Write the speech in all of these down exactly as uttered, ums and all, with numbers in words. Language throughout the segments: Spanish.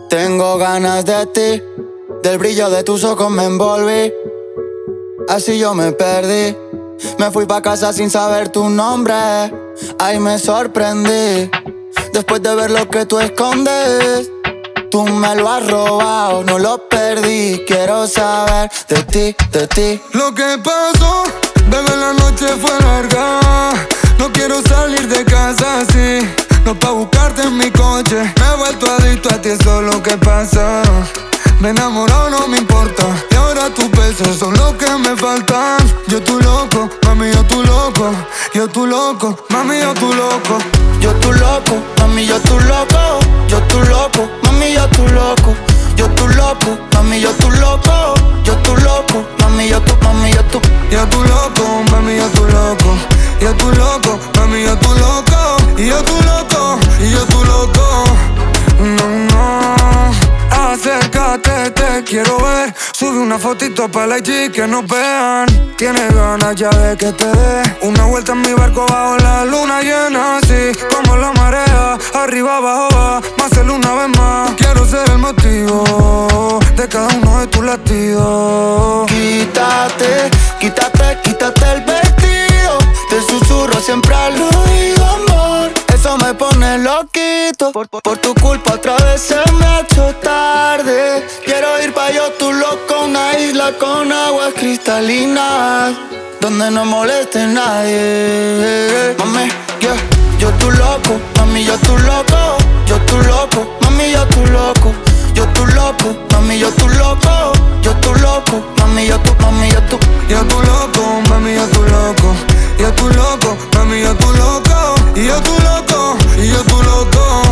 Tengo ganas de ti, del brillo de tus ojos me envolví. Así yo me perdí, me fui pa' casa sin saber tu nombre. Ahí me sorprendí, después de ver lo que tú escondes. Tú me lo has robado, no lo perdí. Quiero saber de ti, de ti. Lo que pasó, bebé, la noche fue larga. No quiero salir de casa así, no pa' buscarte en mi coche. Me he vuelto adicto a ti, eso es lo que pasa. Me enamoró, no me importa. Y ahora tus besos son lo que me faltan. Yo tu loco, mami, yo tu loco. Yo tu loco, mami, yo tu loco. Yo tu loco, mami, yo tu loco. Yo tu loco, mami, yo tu loco. Yo tu loco, mami, yo tu loco. Yo tu loco, mami, yo tu, mami, yo tu. Yo tu loco, mami, yo tu loco. Yo tu loco, mami, yo tu loco. Y yo tu loco, y yo tu loco. No, no. Acércate, te quiero ver. Sube una fotito pa' la I G que nos vean. Tienes ganas ya de que te dé una vuelta en mi barco bajo la luna llena. Así como la marea, arriba abajo va. Más hacerlo una vez más. Quiero ser el motivo de cada uno de tus latidos. Quítate, quítate, quítate el vestido. Te susurro siempre al oído, amor. Eso me pone loquito. Por, por, por tu culpa otra vez se me ha hecho tarde. Quiero ir pa' yo tu loco, una isla con aguas cristalinas, donde no moleste nadie. Mami, yeah. Yo tu loco, mami, yo tu loco. Yo tu loco, mami, yo tu loco. Yo tu loco, mami, yo tu loco. Yo tu loco, mami, yo tu, mami, yo tu. Yo tu loco, mami, yo tu loco. Yo tu loco, mami, yo tu loco. Y yo tu loco, y yo tu loco.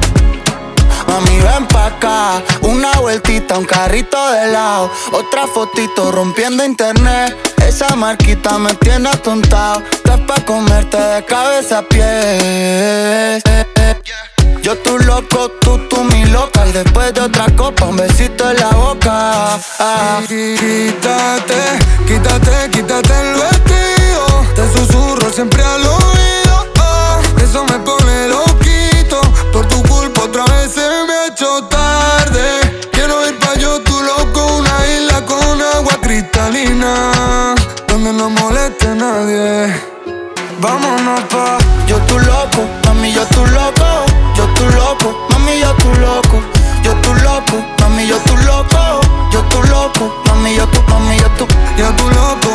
Mami, ven pa' acá, una vueltita, un carrito de helado. Otra fotito rompiendo internet. Esa marquita me tiene atontado. Estás pa' comerte de cabeza a pies. Yo tu loco, tú, tú mi loca. Y después de otra copa, un besito en la boca. Ah. Quítate, quítate, quítate el vestido. Te susurro siempre al oído. Oh, eso me pone loquito. Por tu culpa otra vez se me ha hecho tarde. Quiero ir pa' yo tu loco, una isla con agua cristalina, donde no moleste a nadie. Vámonos pa'. Yo tu loco, mami, yo tu loco. Yo tu loco, mami, yo tu loco. Yo tu loco, mami, yo tu loco. Yo tu loco, mami, yo tu, mami, yo tu. Yo tu loco,